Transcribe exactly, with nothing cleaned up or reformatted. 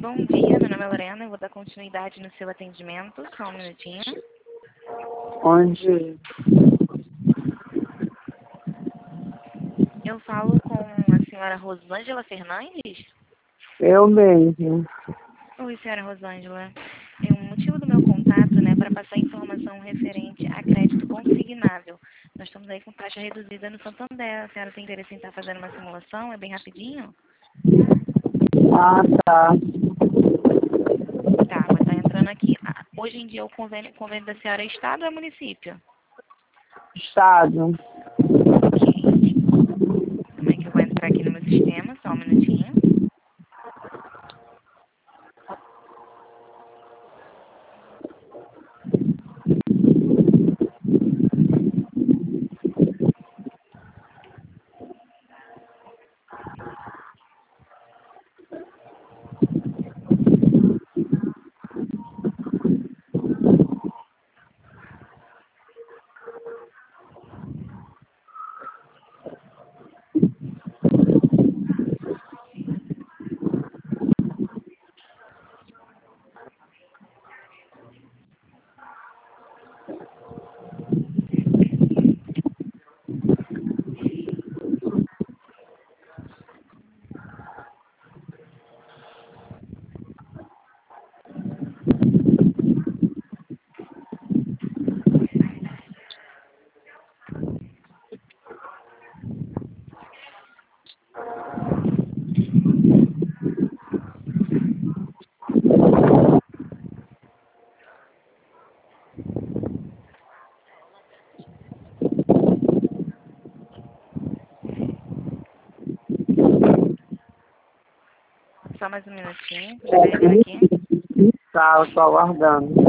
Bom dia, meu nome é Lorena, eu vou dar continuidade no seu atendimento, só um minutinho. Onde? Eu falo com a senhora Rosângela Fernandes? Eu mesmo. Oi, senhora Rosângela. É um motivo do meu contato, né, para passar informação referente a crédito consignável. Nós estamos aí com taxa reduzida no Santander. A senhora tem interesse em estar fazendo uma simulação? É bem rapidinho? Ah, tá. Tá, vou estar entrando aqui. Ah, hoje em dia o convênio, o convênio da senhora é Estado ou é município? Estado. Ok. Como é que eu vou entrar aqui no meu sistema? Só um minutinho. Só mais um minutinho. Já vai entrar aqui. Tá, eu tô aguardando.